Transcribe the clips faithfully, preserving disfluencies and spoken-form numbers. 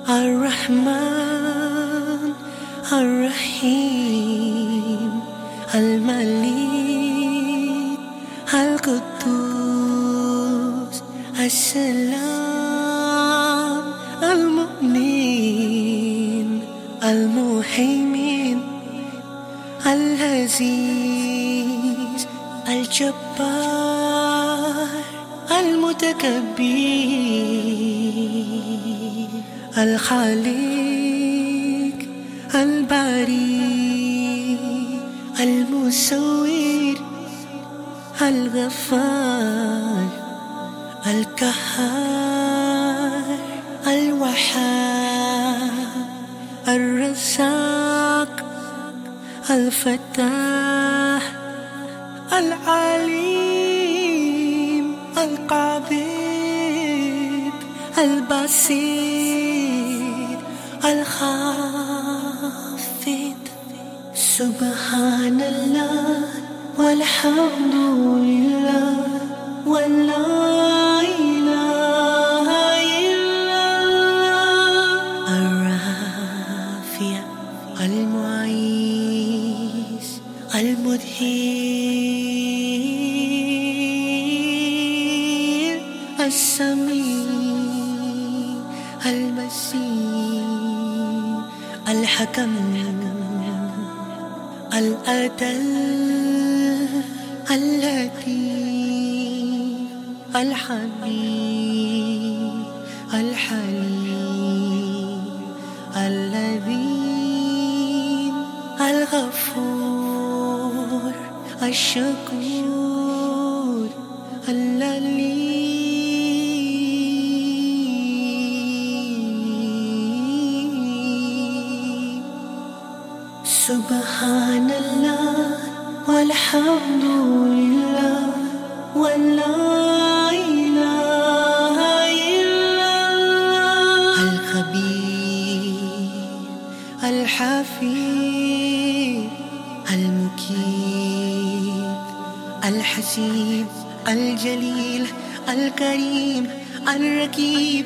الرحمن الرحيم الملك القدوس السلام المؤمن المهيمن العزيز الجبار المتكبر الخالق الباري المصور الغفار القهار الوهاب الرزاق الفتاح العليم القابض البصير الخافض. سبحان الله والحمد لله ولا إله إلا الله. الرافع المعيز المدهر السميع البصير الحكم العدل اللطيف الحبيب الحليم اللذيذ الغفور الشكور اللليم. سبحان الله والحمد لله ولا إله إلا الله. الخبير الحفيظ المكيد الحسيب الجليل الكريم الرقيب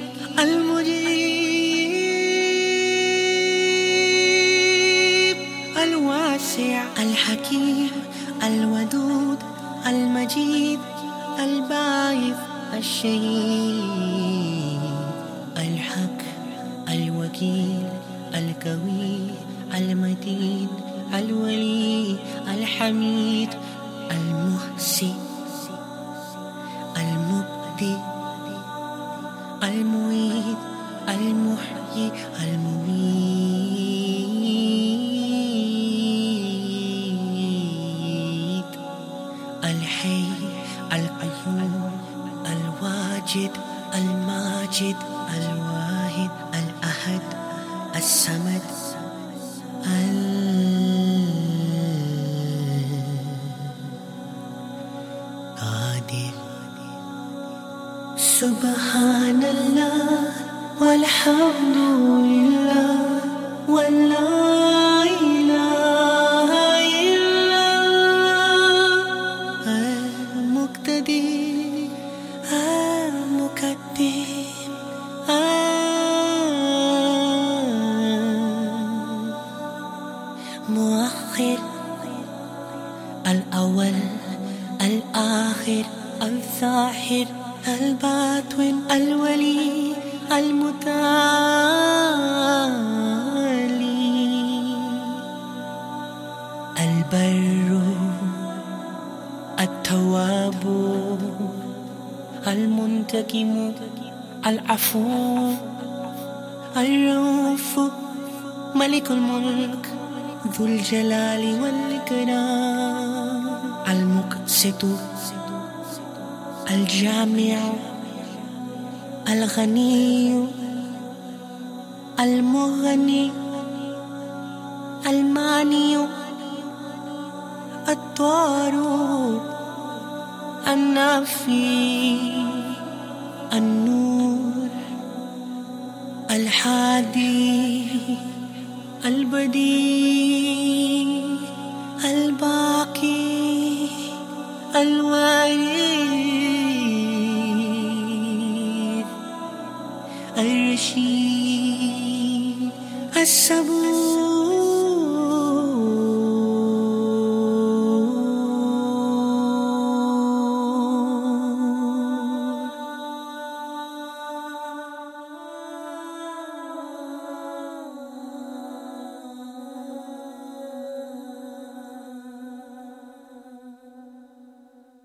المجيب الواسع الحكيم الودود المجيد الباعث الشهيد الحق الوكيل القوي المتين الولي الحميد المحسن المبدئ المعيد المحيي المميت الحي القيوم الواجد الماجد الواحد الأحد الصمد القادر. سبحان الله والحمد لله ولا إله إلا الله. المقتدر المقدم المؤخر الأول الآخر الظاهر الباطن الولي المتعالي البر التواب المنتقم العفو الرؤوف ملك الملك ذو الجلال والإكرام المقسط الجامع الغني المغني الماني الطار النافي النور الحادي البديع الباقي الوارث الرشيد sabur